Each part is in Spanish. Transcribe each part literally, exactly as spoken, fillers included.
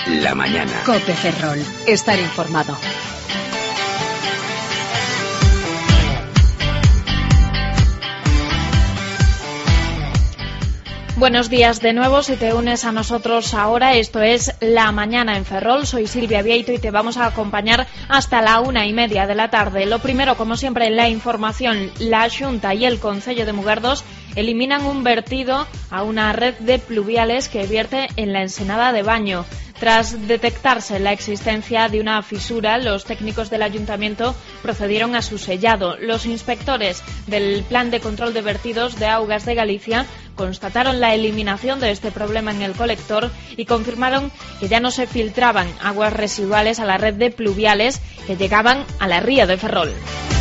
La mañana. COPE Ferrol. Estar informado. Buenos días de nuevo, si te unes a nosotros ahora, esto es La Mañana en Ferrol, soy Silvia Vieito y te vamos a acompañar hasta la una y media de la tarde. Lo primero, como siempre, la información. La Xunta y el Concello de Mugardos eliminan un vertido a una red de pluviales que vierte en la ensenada de Baño. Tras detectarse la existencia de una fisura, los técnicos del ayuntamiento procedieron a su sellado. Los inspectores del Plan de Control de Vertidos de Augas de Galicia constataron la eliminación de este problema en el colector y confirmaron que ya no se filtraban aguas residuales a la red de pluviales que llegaban a la ría de Ferrol.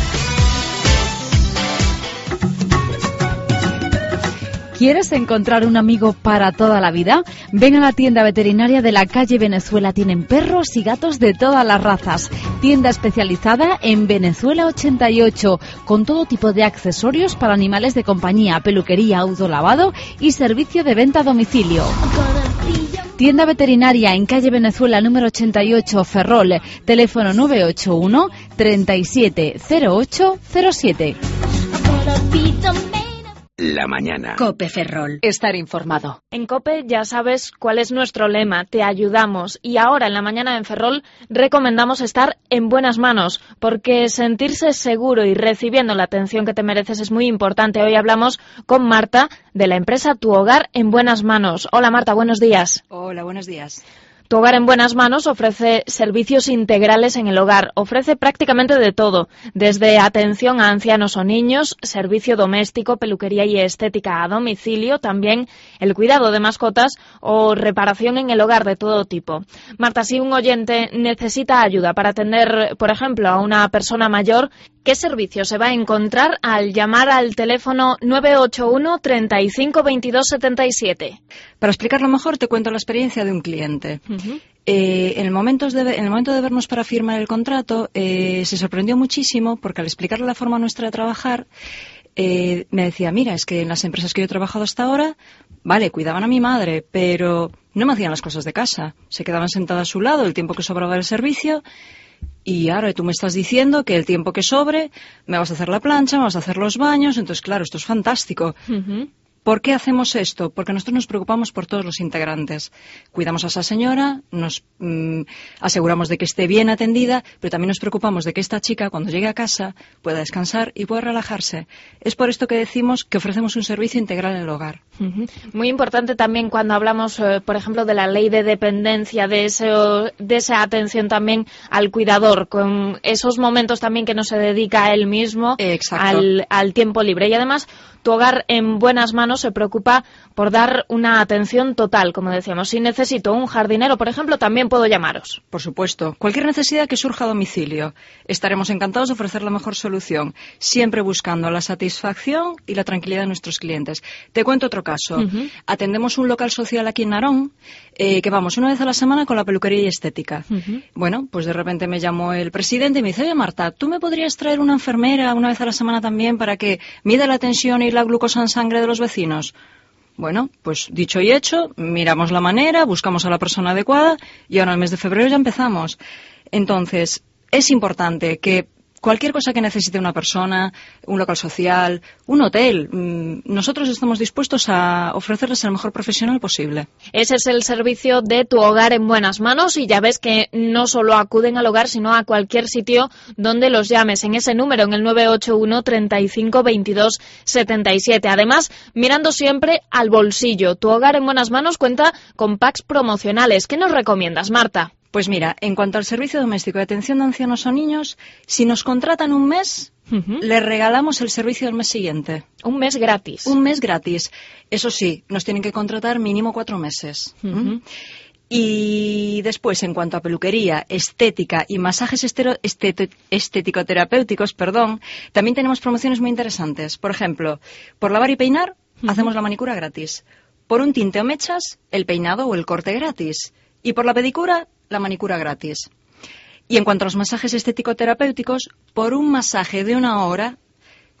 ¿Quieres encontrar un amigo para toda la vida? Ven a la tienda veterinaria de la calle Venezuela. Tienen perros y gatos de todas las razas. Tienda especializada en Venezuela ochenta y ocho, con todo tipo de accesorios para animales de compañía, peluquería, autolavado y servicio de venta a domicilio. Tienda veterinaria en calle Venezuela número ochenta y ocho, Ferrol. Teléfono nueve ocho uno, treinta y siete, cero ocho cero siete. La mañana. COPE Ferrol. Estar informado. En COPE ya sabes cuál es nuestro lema, te ayudamos. Y ahora en La Mañana en Ferrol recomendamos estar en buenas manos, porque sentirse seguro y recibiendo la atención que te mereces es muy importante. Hoy hablamos con Marta de la empresa Tu Hogar en Buenas Manos. Hola Marta, buenos días. Hola, buenos días. Tu Hogar en Buenas Manos ofrece servicios integrales en el hogar, ofrece prácticamente de todo, desde atención a ancianos o niños, servicio doméstico, peluquería y estética a domicilio, también el cuidado de mascotas o reparación en el hogar de todo tipo. Marta, si un oyente necesita ayuda para atender, por ejemplo, a una persona mayor, ¿qué servicio se va a encontrar al llamar al teléfono nueve ocho uno, treinta y cinco, veintidós, setenta y siete? Para explicarlo mejor, te cuento la experiencia de un cliente. Uh-huh. Eh, en, el momento de, en el momento de vernos para firmar el contrato, eh, se sorprendió muchísimo porque al explicarle la forma nuestra de trabajar, eh, me decía, mira, es que en las empresas que yo he trabajado hasta ahora, vale, cuidaban a mi madre, pero no me hacían las cosas de casa. Se quedaban sentadas a su lado el tiempo que sobraba del servicio. Y ahora tú me estás diciendo que el tiempo que sobre me vas a hacer la plancha, me vas a hacer los baños. Entonces, claro, esto es fantástico. Uh-huh. ¿Por qué hacemos esto? Porque nosotros nos preocupamos por todos los integrantes. Cuidamos a esa señora, nos mm, aseguramos de que esté bien atendida, pero también nos preocupamos de que esta chica, cuando llegue a casa, pueda descansar y pueda relajarse. Es por esto que decimos que ofrecemos un servicio integral en el hogar. Uh-huh. Muy importante también cuando hablamos, eh, por ejemplo, de la ley de dependencia, de, ese, de esa atención también al cuidador, con esos momentos también que no se dedica a él mismo, al, al tiempo libre. Y además, Tu Hogar en Buenas Manos se preocupa por dar una atención total, como decíamos. Si necesito un jardinero, por ejemplo, también puedo llamaros. Por supuesto. Cualquier necesidad que surja a domicilio. Estaremos encantados de ofrecer la mejor solución, siempre buscando la satisfacción y la tranquilidad de nuestros clientes. Te cuento otro caso. Uh-huh. Atendemos un local social aquí en Narón, eh, que vamos una vez a la semana con la peluquería y estética. Uh-huh. Bueno, pues de repente me llamó el presidente y me dice, oye Marta, ¿tú me podrías traer una enfermera una vez a la semana también para que mida la tensión y la glucosa en sangre de los vecinos? Bueno, pues dicho y hecho, miramos la manera, buscamos a la persona adecuada y ahora en el mes de febrero ya empezamos. Entonces, es importante que cualquier cosa que necesite una persona, un local social, un hotel, nosotros estamos dispuestos a ofrecerles el mejor profesional posible. Ese es el servicio de Tu Hogar en Buenas Manos y ya ves que no solo acuden al hogar, sino a cualquier sitio donde los llames en ese número, en el nueve ocho uno, treinta y cinco, veintidós, setenta y siete. Además, mirando siempre al bolsillo. Tu Hogar en Buenas Manos cuenta con packs promocionales. ¿Qué nos recomiendas, Marta? Pues mira, en cuanto al servicio doméstico de atención de ancianos o niños, si nos contratan un mes, uh-huh, les regalamos el servicio del mes siguiente. Un mes gratis. Un mes gratis. Eso sí, nos tienen que contratar mínimo cuatro meses. Uh-huh. ¿Mm? Y después, en cuanto a peluquería, estética y masajes estero, estet, estético-terapéuticos, perdón, también tenemos promociones muy interesantes. Por ejemplo, por lavar y peinar, uh-huh, hacemos la manicura gratis. Por un tinte o mechas, el peinado o el corte gratis. Y por la pedicura, la manicura gratis. Y en cuanto a los masajes estético-terapéuticos, por un masaje de una hora,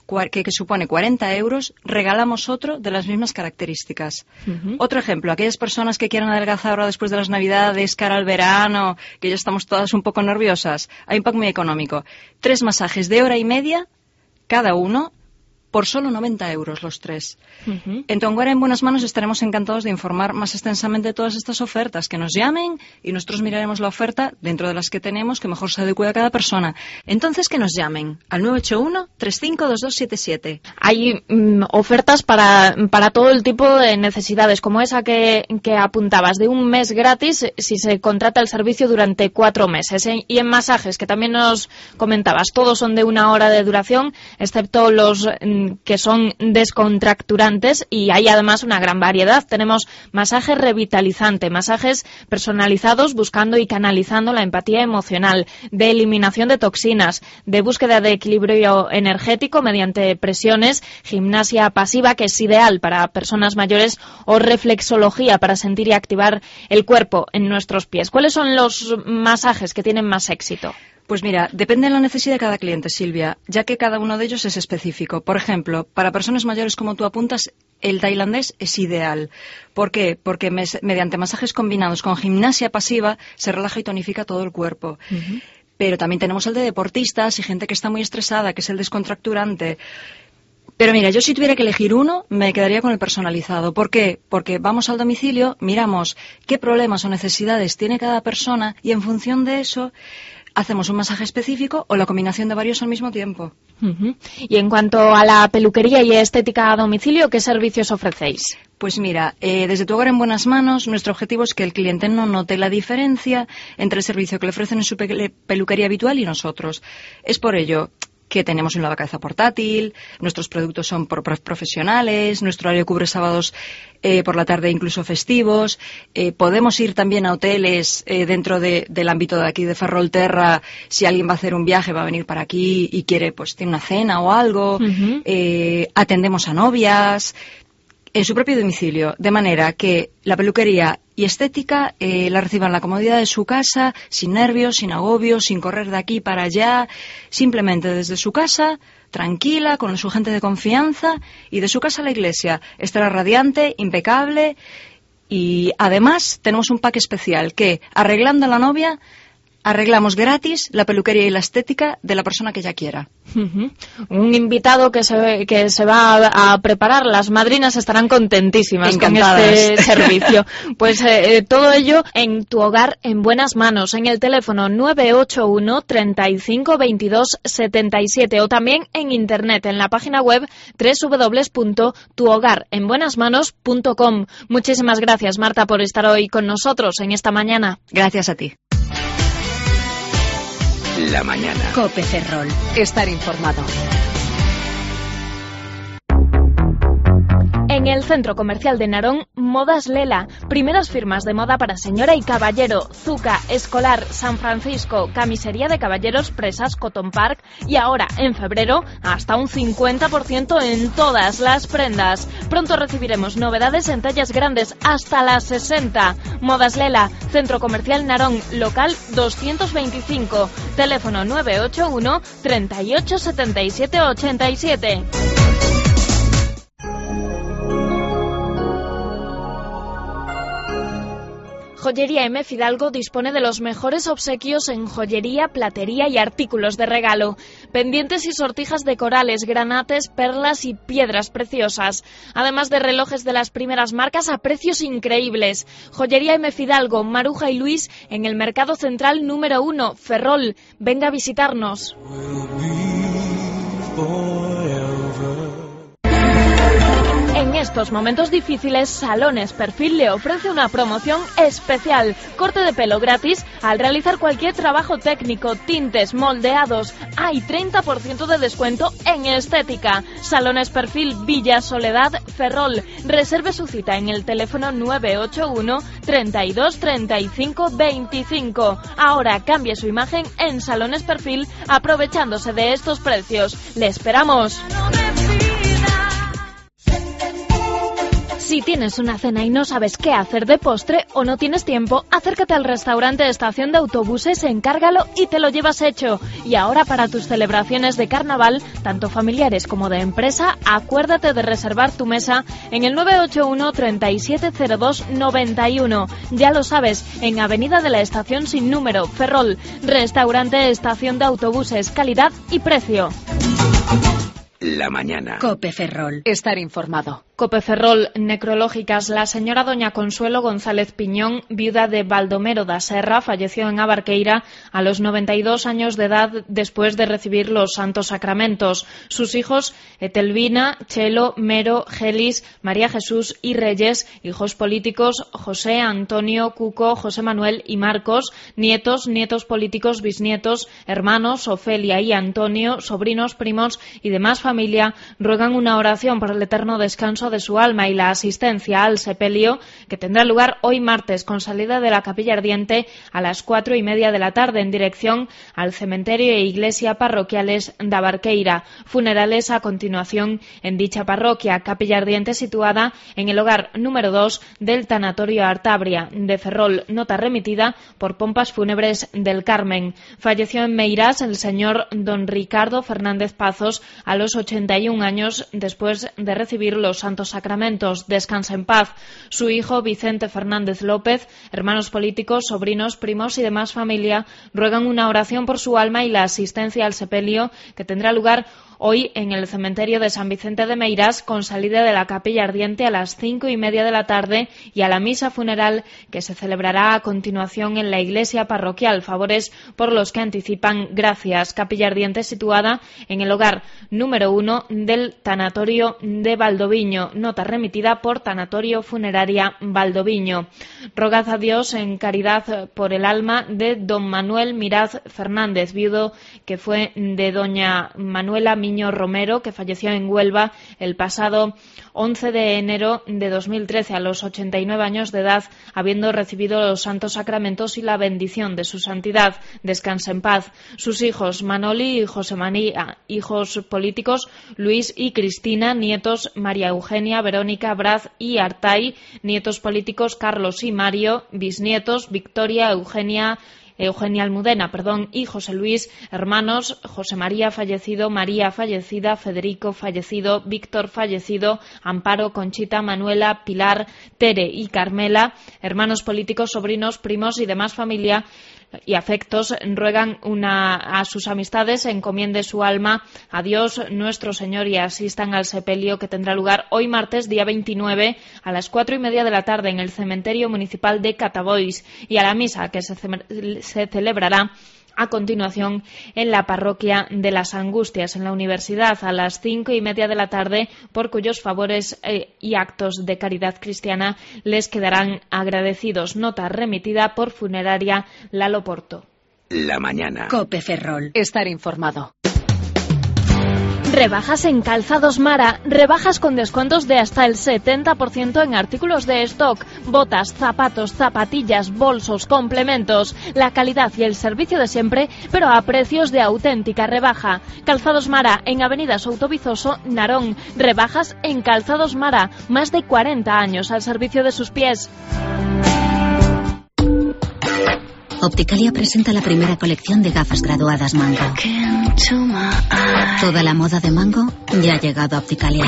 que, que supone cuarenta euros, regalamos otro de las mismas características. Uh-huh. Otro ejemplo, aquellas personas que quieran adelgazar ahora después de las Navidades, cara al verano, que ya estamos todas un poco nerviosas, hay un pack muy económico. Tres masajes de hora y media, cada uno, por solo noventa euros los tres. Uh-huh. En Tuanguera en Buenas Manos estaremos encantados de informar más extensamente de todas estas ofertas. Que nos llamen y nosotros miraremos la oferta dentro de las que tenemos que mejor se adecue a cada persona. Entonces, que nos llamen al nueve ocho uno, tres cinco dos dos siete siete. Hay mm, ofertas para, para todo el tipo de necesidades, como esa que, que apuntabas, de un mes gratis si se contrata el servicio durante cuatro meses. ¿eh? Y en masajes, que también nos comentabas, todos son de una hora de duración, excepto los que son descontracturantes, y hay además una gran variedad. Tenemos masaje revitalizante, masajes personalizados buscando y canalizando la empatía emocional, de eliminación de toxinas, de búsqueda de equilibrio energético mediante presiones, gimnasia pasiva, que es ideal para personas mayores, o reflexología para sentir y activar el cuerpo en nuestros pies. ¿Cuáles son los masajes que tienen más éxito? Pues mira, depende de la necesidad de cada cliente, Silvia, ya que cada uno de ellos es específico. Por ejemplo, para personas mayores, como tú apuntas, el tailandés es ideal. ¿Por qué? Porque mes, mediante masajes combinados con gimnasia pasiva se relaja y tonifica todo el cuerpo. Uh-huh. Pero también tenemos el de deportistas y gente que está muy estresada, que es el descontracturante. Pero mira, yo si tuviera que elegir uno, me quedaría con el personalizado. ¿Por qué? Porque vamos al domicilio, miramos qué problemas o necesidades tiene cada persona y en función de eso hacemos un masaje específico o la combinación de varios al mismo tiempo. Uh-huh. Y en cuanto a la peluquería y estética a domicilio, ¿qué servicios ofrecéis? Pues mira, eh, desde Tuanguera en Buenas Manos, nuestro objetivo es que el cliente no note la diferencia entre el servicio que le ofrecen en su pe- peluquería habitual y nosotros. Es por ello que tenemos un lavacabeza portátil, nuestros productos son por profesionales, nuestro horario cubre sábados eh, por la tarde, incluso festivos. Eh, podemos ir también a hoteles eh, dentro de, del ámbito de aquí de Ferrolterra. Si alguien va a hacer un viaje, va a venir para aquí y quiere, pues, tiene una cena o algo. Uh-huh. Eh, atendemos a novias en su propio domicilio, de manera que la peluquería y estética eh, la reciban en la comodidad de su casa, sin nervios, sin agobios, sin correr de aquí para allá, simplemente desde su casa, tranquila, con su gente de confianza, y de su casa a la iglesia. Estará radiante, impecable, y además tenemos un pack especial que, arreglando a la novia, arreglamos gratis la peluquería y la estética de la persona que ella quiera. Uh-huh. Un invitado que se, que se va a, a preparar, las madrinas estarán contentísimas Encantadas. con este servicio. Pues eh, todo ello en Tu Hogar en Buenas Manos, en el teléfono nueve ocho uno, treinta y cinco, veintidós, setenta y siete, o también en internet, en la página web doble u doble u doble u punto tu hogar en buenas manos punto com. Muchísimas gracias, Marta, por estar hoy con nosotros en esta mañana. Gracias a ti. La mañana. COPE Ferrol. Estar informado. En el centro comercial de Narón, Modas Lela. Primeras firmas de moda para señora y caballero. Zuca, Escolar, San Francisco, camisería de caballeros, Presas, Cotton Park. Y ahora, en febrero, hasta un cincuenta por ciento en todas las prendas. Pronto recibiremos novedades en tallas grandes, hasta las sesenta. Modas Lela, centro comercial Narón, local doscientos veinticinco. Teléfono nueve ocho uno, treinta y ocho, setenta y siete, ochenta y siete. Joyería M. Fidalgo dispone de los mejores obsequios en joyería, platería y artículos de regalo. Pendientes y sortijas de corales, granates, perlas y piedras preciosas. Además de relojes de las primeras marcas a precios increíbles. Joyería M. Fidalgo, Maruja y Luis, en el Mercado Central número uno, Ferrol. Venga a visitarnos. En estos momentos difíciles, Salones Perfil le ofrece una promoción especial. Corte de pelo gratis al realizar cualquier trabajo técnico, tintes, moldeados. Hay treinta por ciento de descuento en estética. Salones Perfil, Villa Soledad, Ferrol. Reserve su cita en el teléfono nueve ocho uno, treinta y dos, treinta y cinco, veinticinco. Ahora cambie su imagen en Salones Perfil aprovechándose de estos precios. ¡Le esperamos! Si tienes una cena y no sabes qué hacer de postre o no tienes tiempo, acércate al restaurante Estación de Autobuses, encárgalo y te lo llevas hecho. Y ahora para tus celebraciones de carnaval, tanto familiares como de empresa, acuérdate de reservar tu mesa en el nueve ocho uno, treinta y siete cero dos, noventa y uno. Ya lo sabes, en Avenida de la Estación sin número, Ferrol. Restaurante Estación de Autobuses, calidad y precio. La mañana. Cope Ferrol. Estar informado. Cope Ferrol, necrológicas. La señora doña Consuelo González Piñón, viuda de Baldomero da Serra, falleció en Abarqueira a los noventa y dos años de edad después de recibir los santos sacramentos. Sus hijos, Etelvina, Chelo, Mero, Gelis, María Jesús y Reyes, hijos políticos, José, Antonio, Cuco, José Manuel y Marcos, nietos, nietos políticos, bisnietos, hermanos, Ofelia y Antonio, sobrinos, primos y demás familia, ruegan una oración por el eterno descanso de su alma y la asistencia al sepelio, que tendrá lugar hoy martes con salida de la Capilla Ardiente a las cuatro y media de la tarde en dirección al cementerio e iglesia parroquiales de Abarqueira. Funerales a continuación en dicha parroquia, Capilla Ardiente situada en el hogar número dos del Tanatorio Artabria de Ferrol, nota remitida por Pompas Fúnebres del Carmen. Falleció en Meirás el señor don Ricardo Fernández Pazos a los ochenta y un años después de recibir los santos sacramentos. Descansa en paz. Su hijo Vicente Fernández López, hermanos políticos, sobrinos, primos y demás familia ruegan una oración por su alma y la asistencia al sepelio, que tendrá lugar hoy en el cementerio de San Vicente de Meirás con salida de la Capilla Ardiente a las cinco y media de la tarde y a la misa funeral que se celebrará a continuación en la iglesia parroquial. Favores por los que anticipan. Gracias. Capilla Ardiente situada en el hogar número uno del Tanatorio de Valdoviño. Nota remitida por Tanatorio Funeraria Valdoviño. Rogad a Dios en caridad por el alma de don Manuel Miraz Fernández, viudo que fue de doña Manuela Miño Romero, que falleció en Huelva el pasado once de enero de dos mil trece a los ochenta y nueve años de edad, habiendo recibido los santos sacramentos y la bendición de su santidad. Descanse en paz. Sus hijos Manoli y José María, hijos políticos Luis y Cristina, nietos María Eugenia, Verónica, Braz y Artay, nietos políticos Carlos y Mario, bisnietos Victoria, Eugenia, Eugenia Almudena, perdón, y José Luis, hermanos José María fallecido, María fallecida, Federico fallecido, Víctor fallecido, Amparo, Conchita, Manuela, Pilar, Tere y Carmela, hermanos políticos, sobrinos, primos y demás familia y afectos, ruegan una, a sus amistades encomiende su alma a Dios nuestro Señor y asistan al sepelio que tendrá lugar hoy martes día veintinueve a las cuatro y media de la tarde en el cementerio municipal de Catabois y a la misa que se, se celebrará a continuación en la parroquia de las Angustias, en la Universidad, a las cinco y media de la tarde, por cuyos favores eh, y actos de caridad cristiana les quedarán agradecidos. Nota remitida por Funeraria Lalo Porto. La mañana. Cope Ferrol. Estar informado. Rebajas en Calzados Mara, rebajas con descuentos de hasta el setenta por ciento en artículos de stock, botas, zapatos, zapatillas, bolsos, complementos, la calidad y el servicio de siempre, pero a precios de auténtica rebaja. Calzados Mara, en Avenida Soutobizoso, Narón, rebajas en Calzados Mara, más de cuarenta años al servicio de sus pies. Opticalia presenta la primera colección de gafas graduadas Mango. Toda la moda de Mango ya ha llegado a Opticalia.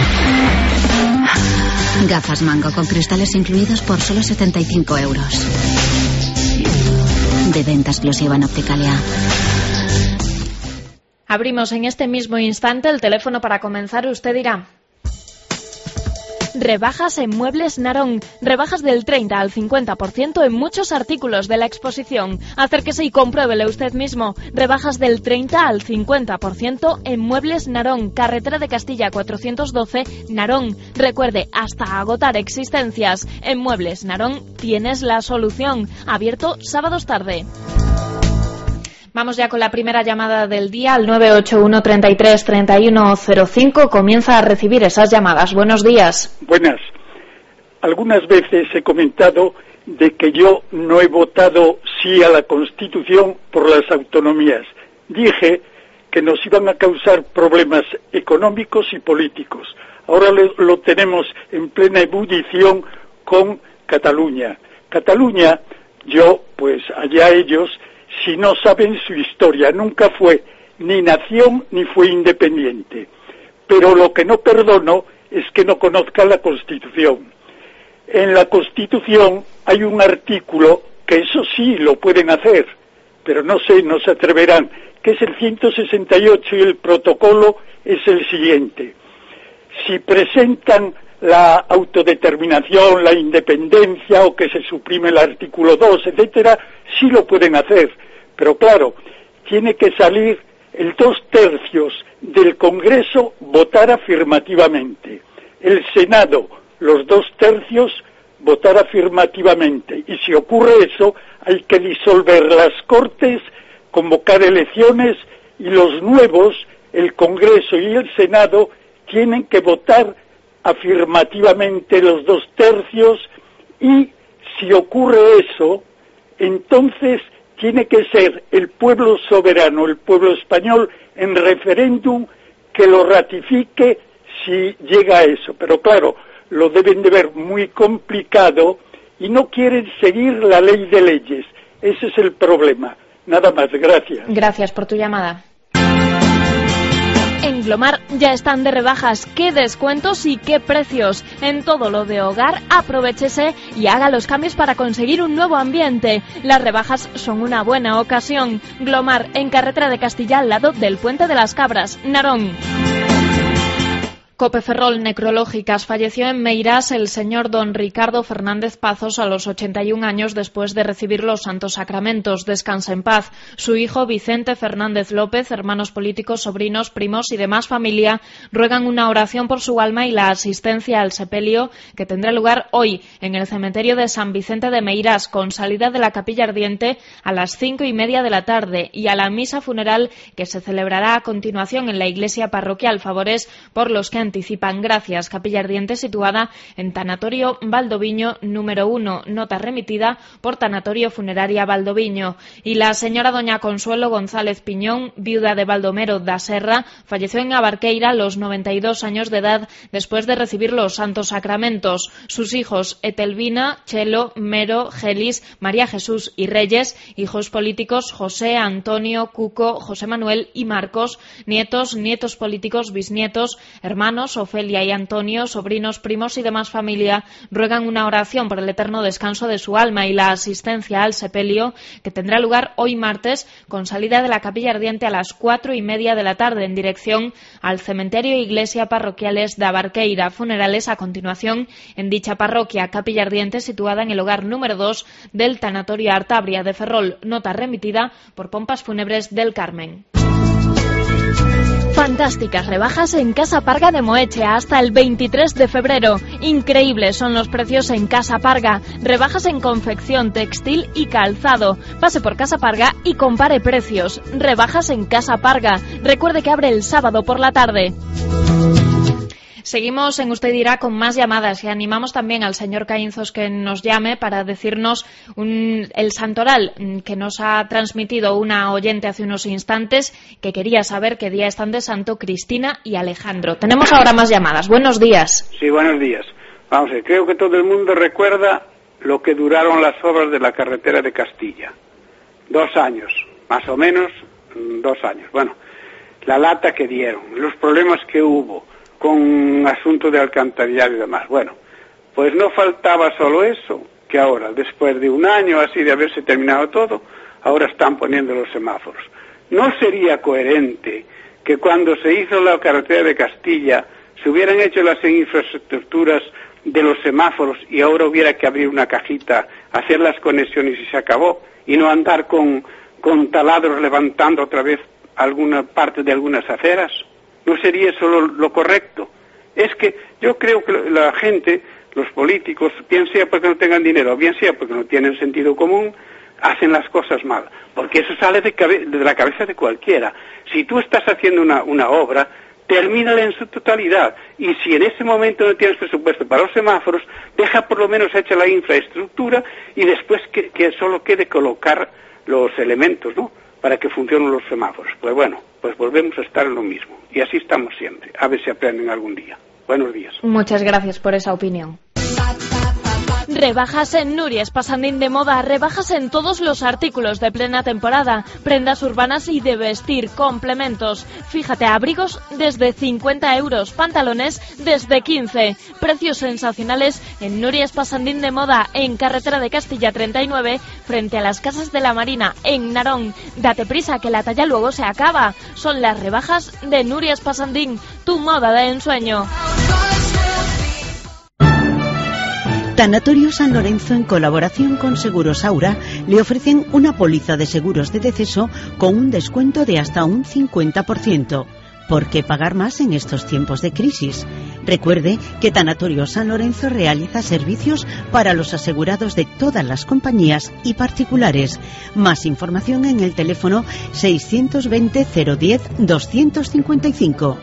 Gafas Mango con cristales incluidos por solo setenta y cinco euros. De venta exclusiva en Opticalia. Abrimos en este mismo instante el teléfono para comenzar. Usted dirá: rebajas en Muebles Narón, rebajas del treinta al cincuenta por ciento en muchos artículos de la exposición. Acérquese y compruébele usted mismo. Rebajas del treinta al cincuenta por ciento en Muebles Narón, carretera de Castilla cuatrocientos doce, Narón. Recuerde, hasta agotar existencias. En Muebles Narón tienes la solución. Abierto sábados tarde. Vamos ya con la primera llamada del día, al nueve ocho uno, treinta y tres, treinta y uno cero cinco. Comienza a recibir esas llamadas. Buenos días. Buenas. Algunas veces he comentado de que yo no he votado sí a la Constitución por las autonomías. Dije que nos iban a causar problemas económicos y políticos. Ahora lo, lo tenemos en plena ebullición con Cataluña. Cataluña, yo, pues allá ellos, si no saben su historia, nunca fue ni nación ni fue independiente. Pero lo que no perdono es que no conozcan la Constitución. En la Constitución hay un artículo que eso sí lo pueden hacer, pero no sé, no se atreverán, que es el ciento sesenta y ocho, y el protocolo es el siguiente. Si presentan la autodeterminación, la independencia, o que se suprime el artículo dos, etcétera, sí lo pueden hacer, pero claro, tiene que salir el dos tercios del Congreso votar afirmativamente, el Senado, los dos tercios, votar afirmativamente, y si ocurre eso, hay que disolver las Cortes, convocar elecciones, y los nuevos, el Congreso y el Senado, tienen que votar afirmativamente los dos tercios, y si ocurre eso, entonces tiene que ser el pueblo soberano, el pueblo español, en referéndum, que lo ratifique si llega a eso. Pero claro, lo deben de ver muy complicado y no quieren seguir la ley de leyes. Ese es el problema. Nada más, gracias. Gracias por tu llamada. En Glomar ya están de rebajas. ¿Qué descuentos y qué precios? En todo lo de hogar, aprovéchese y haga los cambios para conseguir un nuevo ambiente. Las rebajas son una buena ocasión. Glomar, en carretera de Castilla, al lado del Puente de las Cabras, Narón. Cope Ferrol, necrológicas. Falleció en Meirás el señor don Ricardo Fernández Pazos a los ochenta y un años después de recibir los santos sacramentos. Descansa en paz. Su hijo Vicente Fernández López, hermanos políticos, sobrinos, primos y demás familia ruegan una oración por su alma y la asistencia al sepelio que tendrá lugar hoy en el cementerio de San Vicente de Meirás, con salida de la capilla ardiente a las cinco y media de la tarde, y a la misa funeral que se celebrará a continuación en la iglesia parroquial. Favores por los que anticipan. Gracias. Capilla ardiente situada en Tanatorio Valdoviño número uno, nota remitida por Tanatorio Funeraria Valdoviño. Y la señora doña Consuelo González Piñón, viuda de Baldomero da Serra, falleció en Abarqueira a los noventa y dos años de edad después de recibir los santos sacramentos. Sus hijos Etelvina, Chelo, Mero, Gelis, María Jesús y Reyes, hijos políticos José, Antonio, Cuco, José Manuel y Marcos, nietos, nietos políticos, bisnietos, hermanos, Ofelia y Antonio, sobrinos, primos y demás familia, ruegan una oración por el eterno descanso de su alma y la asistencia al sepelio que tendrá lugar hoy martes, con salida de la capilla ardiente a las cuatro y media de la tarde en dirección al cementerio e iglesia parroquiales de Abarqueira. Funerales a continuación en dicha parroquia. Capilla ardiente situada en el hogar número dos del Tanatorio Artabria de Ferrol, nota remitida por Pompas Fúnebres del Carmen. Fantásticas rebajas en Casa Parga de Moeche hasta el veintitrés de febrero. Increíbles son los precios en Casa Parga. Rebajas en confección, textil y calzado. Pase por Casa Parga y compare precios. Rebajas en Casa Parga. Recuerde que abre el sábado por la tarde. Seguimos en Usted Dirá con más llamadas y animamos también al señor Caínzos que nos llame para decirnos un, el santoral que nos ha transmitido una oyente hace unos instantes, que quería saber qué día están de santo Cristina y Alejandro. Tenemos ahora más llamadas. Buenos días. Sí, buenos días. Vamos a ver, creo que todo el mundo recuerda lo que duraron las obras de la carretera de Castilla. Dos años, más o menos, dos años. Bueno, la lata que dieron, los problemas que hubo con asunto de alcantarillado y demás. Bueno, pues no faltaba solo eso, que ahora, después de un año así de haberse terminado todo, ahora están poniendo los semáforos. ¿No sería coherente que cuando se hizo la carretera de Castilla se hubieran hecho las infraestructuras de los semáforos y ahora hubiera que abrir una cajita, hacer las conexiones y se acabó, y no andar con, con taladros levantando otra vez alguna parte de algunas aceras? ¿No sería eso lo, lo correcto? Es que yo creo que la gente, los políticos, bien sea porque no tengan dinero, bien sea porque no tienen sentido común, hacen las cosas mal. Porque eso sale de, cabe, de la cabeza de cualquiera. Si tú estás haciendo una, una obra, termínala en su totalidad. Y si en ese momento no tienes presupuesto para los semáforos, deja por lo menos hecha la infraestructura y después que, que solo quede colocar los elementos, ¿no?, para que funcionen los semáforos. Pues bueno, pues volvemos a estar en lo mismo. Y así estamos siempre. A ver si aprenden algún día. Buenos días. Muchas gracias por esa opinión. Rebajas en Nuria Spasandín de moda, rebajas en todos los artículos de plena temporada, prendas urbanas y de vestir, complementos. Fíjate, abrigos desde cincuenta euros, pantalones desde quince. Precios sensacionales en Nuria Spasandín de moda, en Carretera de Castilla treinta y nueve, frente a las Casas de la Marina, en Narón. Date prisa que la talla luego se acaba. Son las rebajas de Nuria Spasandín, tu moda de ensueño. Tanatorio San Lorenzo, en colaboración con Seguros Aura, le ofrecen una póliza de seguros de deceso con un descuento de hasta un cincuenta por ciento. ¿Por qué pagar más en estos tiempos de crisis? Recuerde que Tanatorio San Lorenzo realiza servicios para los asegurados de todas las compañías y particulares. Más información en el teléfono seiscientos veinte cero diez doscientos cincuenta y cinco.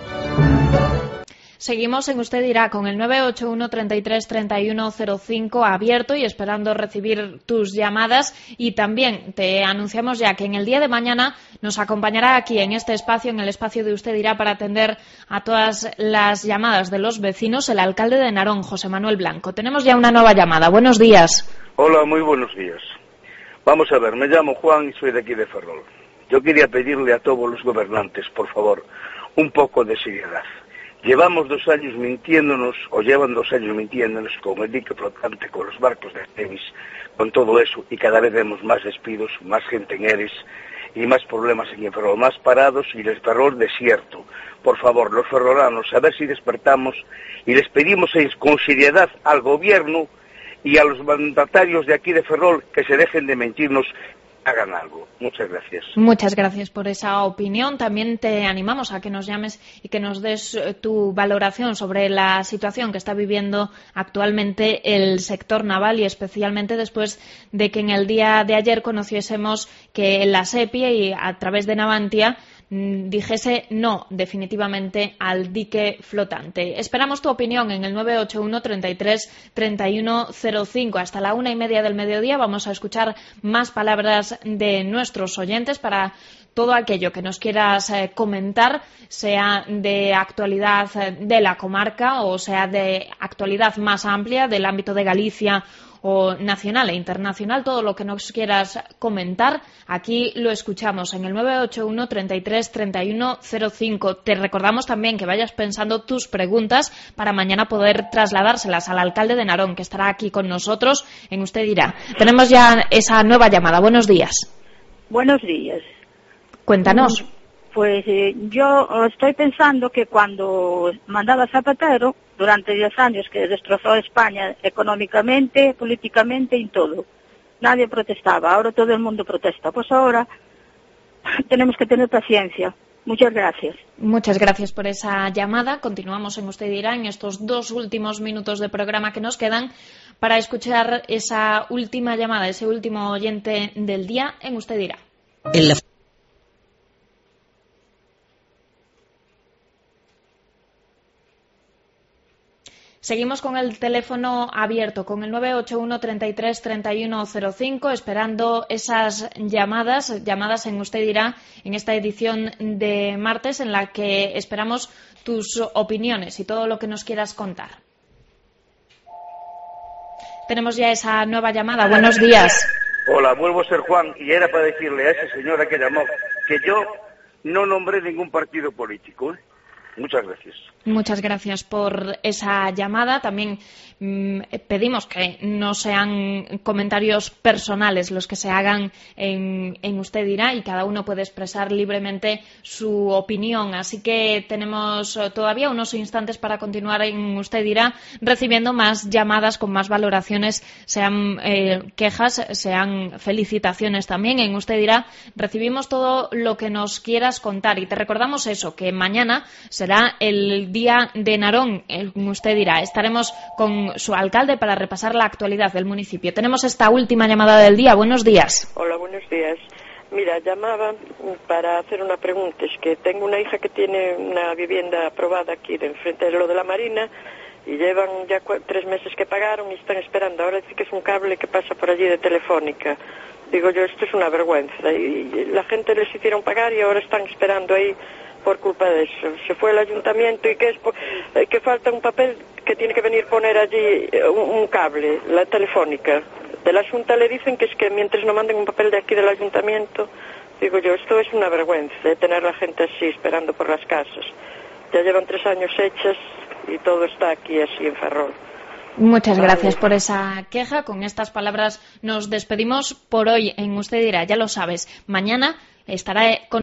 Seguimos en Usted Dirá con el nueve ocho uno, treinta y tres, treinta y uno cero cinco abierto y esperando recibir tus llamadas, y también te anunciamos ya que en el día de mañana nos acompañará aquí en este espacio, en el espacio de Usted Dirá, para atender a todas las llamadas de los vecinos, el alcalde de Narón, José Manuel Blanco. Tenemos ya una nueva llamada. Buenos días. Hola, muy buenos días. Vamos a ver, me llamo Juan y soy de aquí de Ferrol. Yo quería pedirle a todos los gobernantes, por favor, un poco de seriedad. Llevamos dos años mintiéndonos, o llevan dos años mintiéndonos con el dique flotante, con los barcos de Artemis, con todo eso, y cada vez vemos más despidos, más gente en ERES y más problemas en el Ferrol, más parados y el Ferrol desierto. Por favor, los ferrolanos, a ver si despertamos y les pedimos con seriedad al gobierno y a los mandatarios de aquí de Ferrol que se dejen de mentirnos, hagan algo. Muchas gracias. Muchas gracias por esa opinión. También te animamos a que nos llames y que nos des tu valoración sobre la situación que está viviendo actualmente el sector naval, y especialmente después de que en el día de ayer conociésemos que la SEPI, y a través de Navantia, dijese no definitivamente al dique flotante. Esperamos tu opinión en el nueve ocho uno, treinta y tres, treinta y uno cero cinco. Hasta la una y media del mediodía vamos a escuchar más palabras de nuestros oyentes para todo aquello que nos quieras eh, comentar, sea de actualidad de la comarca o sea de actualidad más amplia del ámbito de Galicia o nacional e internacional. Todo lo que nos quieras comentar, aquí lo escuchamos en el nueve ocho uno, treinta y tres, treinta y uno cero cinco. Te recordamos también que vayas pensando tus preguntas para mañana poder trasladárselas al alcalde de Narón, que estará aquí con nosotros en Usted Dirá. Tenemos ya esa nueva llamada. Buenos días. Buenos días. Cuéntanos. Pues eh, yo estoy pensando que cuando mandaba Zapatero, durante diez años, que destrozó a España económicamente, políticamente y todo, nadie protestaba. Ahora todo el mundo protesta. Pues ahora tenemos que tener paciencia. Muchas gracias. Muchas gracias por esa llamada. Continuamos en Usted Dirá en estos dos últimos minutos de programa que nos quedan para escuchar esa última llamada, ese último oyente del día en Usted Dirá. En la... Seguimos con el teléfono abierto, con el nueve ocho uno, treinta y tres, treinta y uno cero cinco, esperando esas llamadas, llamadas en Usted Dirá, en esta edición de martes, en la que esperamos tus opiniones y todo lo que nos quieras contar. Tenemos ya esa nueva llamada. Buenos días. Hola, vuelvo a ser Juan, y era para decirle a esa señora que llamó que yo no nombré ningún partido político, ¿eh? Muchas gracias. Muchas gracias por esa llamada. También mmm, pedimos que no sean comentarios personales los que se hagan en, en Usted Dirá, y cada uno puede expresar libremente su opinión. Así que tenemos todavía unos instantes para continuar en Usted Dirá recibiendo más llamadas con más valoraciones, sean eh, quejas, sean felicitaciones también. En Usted Dirá recibimos todo lo que nos quieras contar, y te recordamos eso, que mañana será el día de Narón, en Usted Dirá. Estaremos con su alcalde para repasar la actualidad del municipio. Tenemos esta última llamada del día. Buenos días. Hola, buenos días. Mira, llamaba para hacer una pregunta. Es que tengo una hija que tiene una vivienda aprobada aquí de enfrente de lo de la Marina, y llevan ya tres meses que pagaron y están esperando. Ahora dice que es un cable que pasa por allí de Telefónica. Digo yo, esto es una vergüenza. Y la gente les hicieron pagar y ahora están esperando ahí por culpa de eso. Se fue el ayuntamiento y que es por, eh, que falta un papel que tiene que venir poner allí eh, un, un cable, la telefónica. De la Junta le dicen que es que mientras no manden un papel de aquí del ayuntamiento, digo yo, esto es una vergüenza, de tener la gente así esperando por las casas. Ya llevan tres años hechas y todo está aquí así en Ferrol. Muchas gracias por esa queja. Con estas palabras nos despedimos por hoy en Usted Dirá. Ya lo sabes, mañana estará con